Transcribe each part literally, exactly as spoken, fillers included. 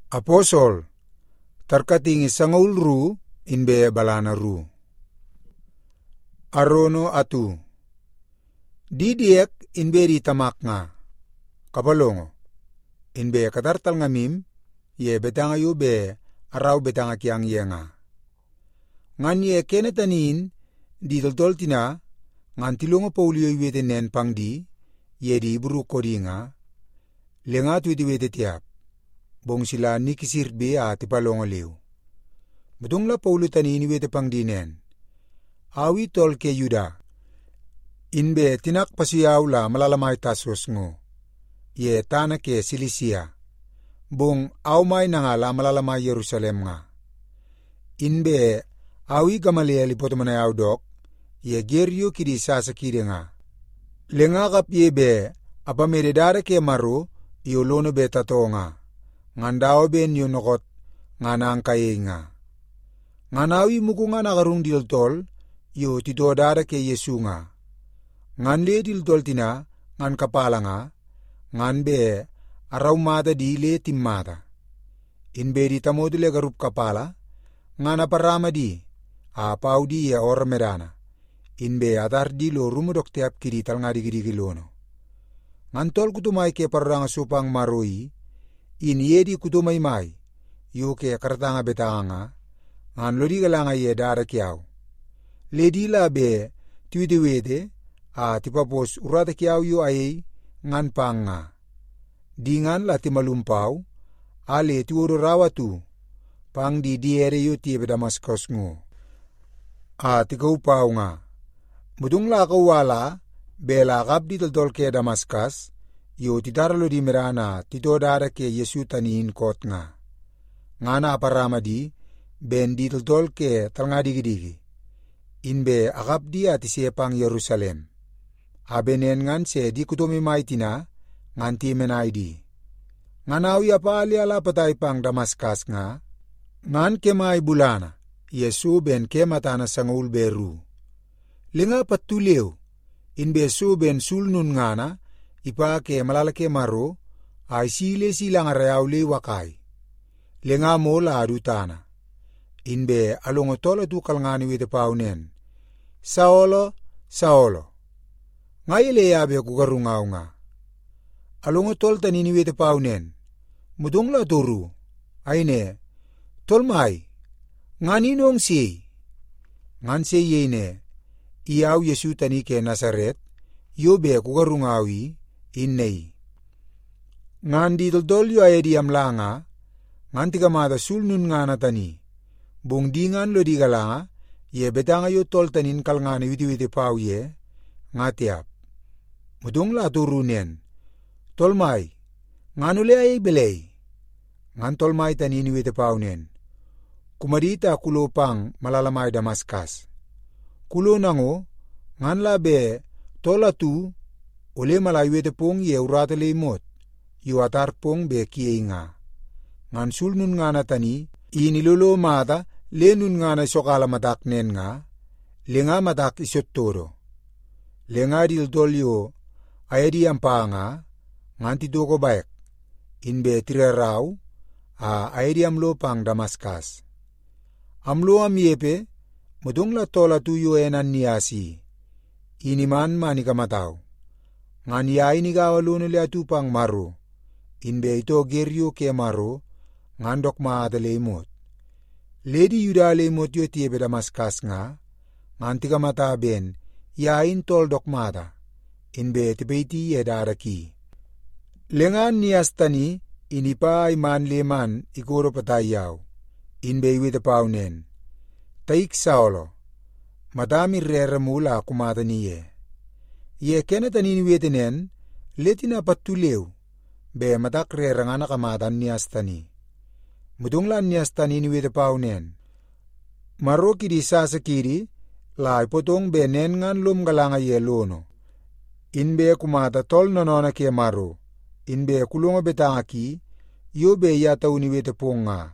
Aposol, tarkating isangul ru inbe balana ru. Arono atu. Didiek inbe di tamak nga. Kapalongo. Inbe katartal ngamim, ye betanga yu be araw betanga kiang ye nga. Ngan ye kenetanin di toltol tina, ngan tilungo paulio iwete nen pang di, ye di buru kodi nga, lenga tuwiti wete tiap, bong sila nikisir be a tipalongo liw. Betong la paulo tanin iwete pang di nen, awi tol ke yuda, inbe tinak pasiyaw la malalamay tasos ngo, ye tana ke Silisia, bong awmay na nga la malalamay Jerusalem nga. Inbe awi Gamaliel ipotomanayaw dok, ye geryo kidi sasakide nga. Lenga kap ye be, apamededara ke maro, iolono be tato nga. Ngandao ben yonokot, nga naangkaye nga. Nganawi muku nga nakarung diltol, yo titodara ke Yesu nga. Ngan le diltol tina, ngan kapala nga, ngan be, araw mata di le timmata. Inbe di tamodile garup kapala, nga naparama di, apaw di ya or medana. Inbe atar di lo rumudok tiap kiri tal nga digidi lono. Ngantol kutumay ke parang supang maroi, in yedi kutumay may, yu ke karatanga betanga nga, ngan lodi galanga ye dara kiaw. Ledi la be, tiwitiwete, a tipapos urata kiaw yu ay, ngan pang nga. Di ngan la timalumpaw, ale tiwuro rawatu, pang di diere yu tibe Damaskus ngo. A tikaupaw nga. Mudung la kawala, bela kap di toltol ke Damaskas, yu titaralo di merana titodara ke Yesu tanin kot nga. Nga na aparama di, ben di toltol ke talnga digi-digi. Inbe akap di ati sepang Jerusalem. Abenen ngan se di kutumi maitina, ngan ti menay di. Nganawi apali ala patay pang Damaskas nga, ngan kemay bulana, Yesu ben kematana sangul beru. Linga patulew, inbe su ben sulnun ngana, ipa ke malalake maro, ay sile silang arayaw le wakay. Linga mo la adutana. Inbe alongotolo tu kalngani wite paunen. Saolo, Saolo. Ngayele yabe kugarungaw nga. Alongotol tanini wite paunen. Mudong la turu. Ayne, tolmay, nganinong si. Ngan si yene, iyaw Yesu tani ke Nazaret, yobe kugarungawi, innay. Ngan di toldol yu ay di amlanga, ngan tigamada sulnun nga na tani, bung di ngan lo di galanga, ye betanga yu tol tanin kalngani witi-witi pao ye, nga tiap. Mudong la turunen, tolmay, nganule ay belay, ngan tolmay tanin witi pao nen, kumadita kulopang malalamay Damaskas. Kulo nango, ngan labe, tola tu, ule malayuete pong ye urata lemot, yu atar pong be kiye nga. Ngan sulnun nga na tani, inilulo mata, lenun nga na sokala matak nen nga, lenga matak isot toro. Lenga diltol yu, ayadi ang pa nga, ngan tituko bayak, inbe tiraraw, a ayadi amlo pang Damaskas. Amlo am yepe, mudong la tola tuyo enan niyasi, iniman manikamataw. Ngan yay ni gawalo nila atupang maro, inbe ito geryo ke maro, ngandok maata lemot. Ledi yuda lemot yo tiebe Damaskas nga, ngan tikamata ben, yain tol dok mata, inbe tipeiti yedaraki. Lengan niyastani, inipa iman leman ikuro patayaw, inbe iwita paunen. Taik Saulo, madami rere mula kumata niye. Ye kena tanin wetenen, leti na patulew, be matak rere nga nakamatan niyastani. Mudunglan niyastani ni wete paunen. Maro kidi sasakiri, la ipotong benen ngan lum galanga ye lono. Inbe kumata tol nonona ke maro, inbe kulunga betanga ki, yo be yata uni wete ponga.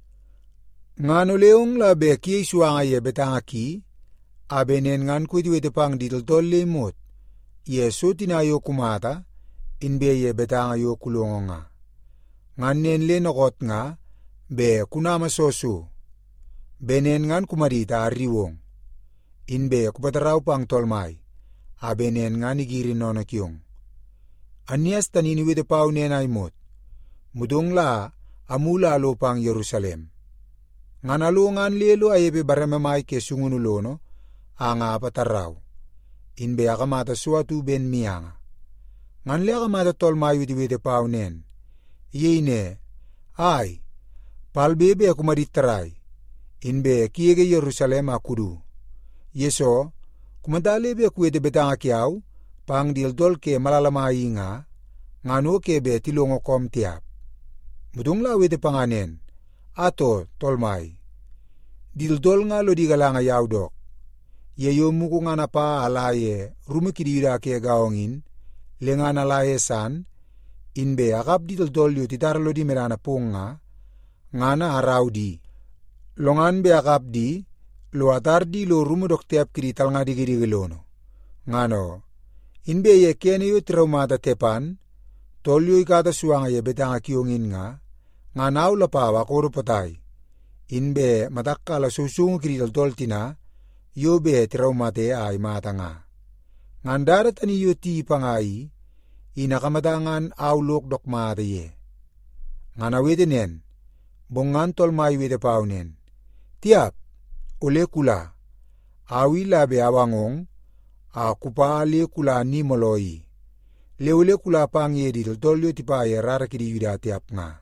Ngano leong la be kiye suanga ye betanga ki, abenen ngan kwiti wete pang ditol lemot, ye so tinayo kumata, inbe ye betanga yo kulongo nga. Ngan nen le nokot nga, be kunama sosu, benen ngan kumadita ariwong, inbe kupataraw pang tolmay, a benen ngan igirin nono kiyong. Anias tanini wede pau nenay mot, mudong la amula alo pang Yerusalem. Ngan alo ngan lelo ayebe baramamay ke sungunulono, anga pataraw, inbe akamata suatu ben miyanga. Ngan le akamata tolmay wede wede pau nen, yeyne, ay, palbebe akumaditaray, inbe kiege Yerusalem akudu. Yeso, kumadalebe kuwede betanga kiyaw, pang dildol ke malalamayi nga, ngano ke be tilongo kom tiap. Mudong la wede panganen, ato tolmay. Dildol nga lo di galanga yaw dok. Yeyo muku nga na pa alaye rumikidira ke gaongin, lenga na laye san, inbe akap dildol yu titarlo di merana punga, nga na araw di. Longan be akap di, lo atar di lo rumudok tiap kirital nga di girigilono. Ngano, inbe ye kene yu traumata tepan, tolyo ikata suanga ye betanga kiyongin nga, nga naw lapawa kuro patay. Inbe matakala susungo kirital toltina, yu be traumate ay mata nga. Ngandarat ani yu ti pangayi, inakamatangan awlok dok mata ye. Nga nawete nen, bongan tolmay wete paunen, tiap, ule kula, awi labe awangong, a kupa le kula ni moloyi. Le ule kula pang ye di tolyo tipa ye rara kidi yuda tiap nga.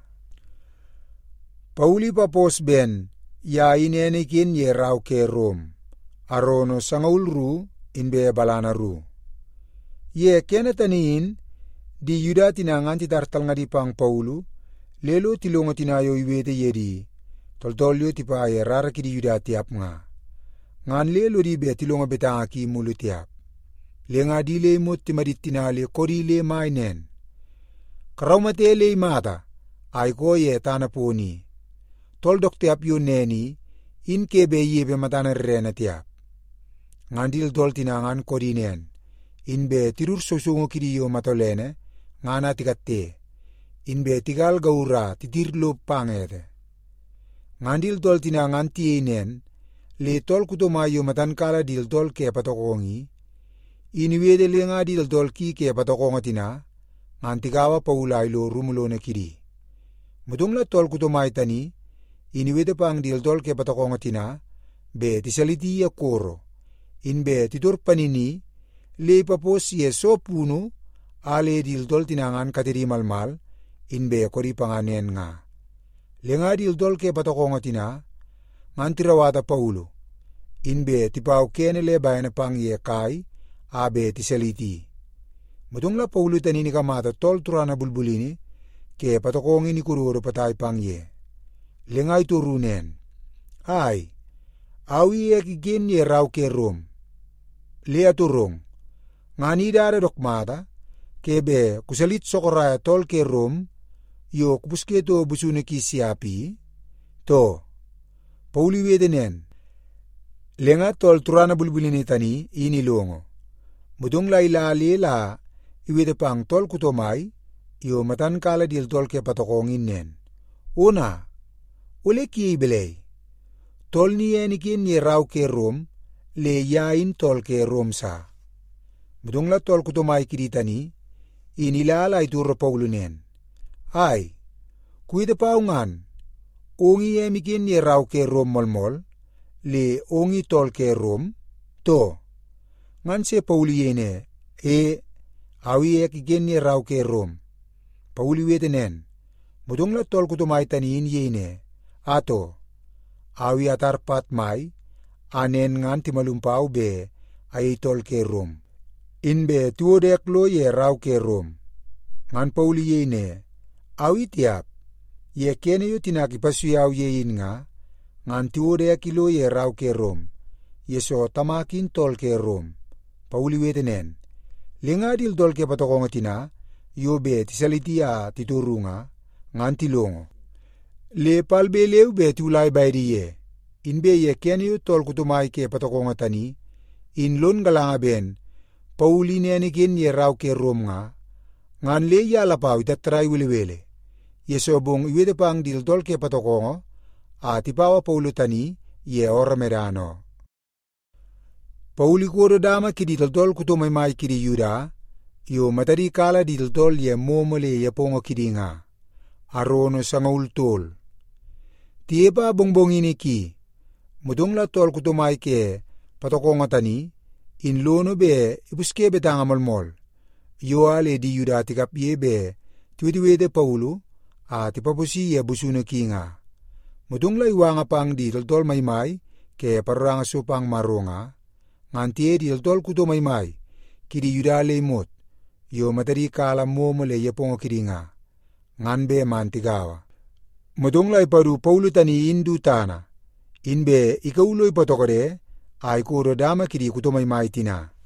Pauli papos ben, ya inenikin ye raw ke Rom, arono sangaulru inbe balana ru. Ye kenetaniin, di yuda tinangan titartal nga di pang Paulu, lelo tilongo tinayo iwete ye di, toltolyo tipa ye rara kidi yuda tiap nga. Ngan lelo di be tilongo betanga ki mulu tiap. Lenga di le mo timadit tinali kori le mainen. Karawmate le mata, ay ko ye tanaponi. Toldok tiap yun neni, in kebe yebe matana rena tiap. Ngandil tol tinangan kori nen, in be tirur susungo kiriyo matolene, ngana tikate, in be tigal gaura titirlo pangete. Ngandil tol tinangan tienen, le tol kutomayo matan kala dil tol ke patokongi, iniwede le nga dil tol ki ke patokonga tina, ngantigawa paulay lo rumulo na kiri. Mudong la tol kutomay tani, iniwede pang dil tol ke patokonga tina, be tisaliti ya koro, in be titur panini, le papos ye so puno, ale dil tol tinangan katiri malmal, in be kori panganen nga. Le nga dil tol ke patokonga tina, ngantirawata paulo, in be tipaw kene le bayan pang ye kai, abe tisaliti. Mudong la paulo tanini kamata tol turana bulbulini, ke patokongi ni kururo patay pang ye. Lengay turunen, ay, awi ye kigin ye raw ke Rom. Lea turong, ngani dara dokmata, kebe kusalit sokoraya tol ke Rom, yo kupuske to busune ki siapi, to, pauli wedenen, lenga tol turana bulbulini tani, inilongo. Mudong la ilali la, iwede pang tol kutomay, yo matan kala dil tol ke patokongin nen. Una, ule ki ibelay. Tol ni enikin ye raw ke Rom, le yain tol ke Rom sa. Mudong la tol kutomay kiritani, inilala ituro paulo nen. Ay, kuwede paungan, ongi emikin ye raw ke Rom molmol, le ongi tol ke Rom, to. Ngan se pauli yene, e, awi ek igen ye raw ke Rom. Pauli wetenen, mudong la tol kutomay taniin yene, ato, awi atar pat may, anen ngan timalumpaw be, ay tol ke Rom. Inbe tuodek lo ye raw ke Rom. Ngan pauli yene, awi tiap, ye kene yu tinakipasuyaw yein nga, ngan tuodek ilo ye raw ke Rom. Yeso tamakin tol ke Rom. Pauli wetenen, lenga dil tol ke patokonga tina, yobe tisalitia titurunga, ngan tilongo. Le palbe leu be tulay baydi ye, inbe ye kene yu tol kutumay ke patokonga tani, in lon galanga ben, pauli nenikin ye raw ke Rom nga, ngan le yalapaw itatray wiliwele, yesobong iwede pang diltol ke patokongo, at ipawa Paulo tani ye ora medano. Pauli kodo dama ki diltol kutumaymay kidi Yuda, yo matari kala diltol ye momole ye pongo kidi nga, arono sa ngaultol. Tieba bongbong ini ki, mudong la tol kutumay ke patokongo tani, in lono be ibuske betanga molmol, yo ale di Yuda tikap ye be, tiwede Paulo, at ipapusi ye busuno ki nga. Mudong la iwanga pang di toltol maymay, ke paruranga supang marunga, ngantie di toltol kuto maymay, kidi Yuda leimot, yo matari kala momole ye pongo kidi nga, ngan be mantigawa. Mudong la ipadu Paulo tani indu tana, inbe ikaulo ipatokode, ay kuro dama kidi kuto maymay tina.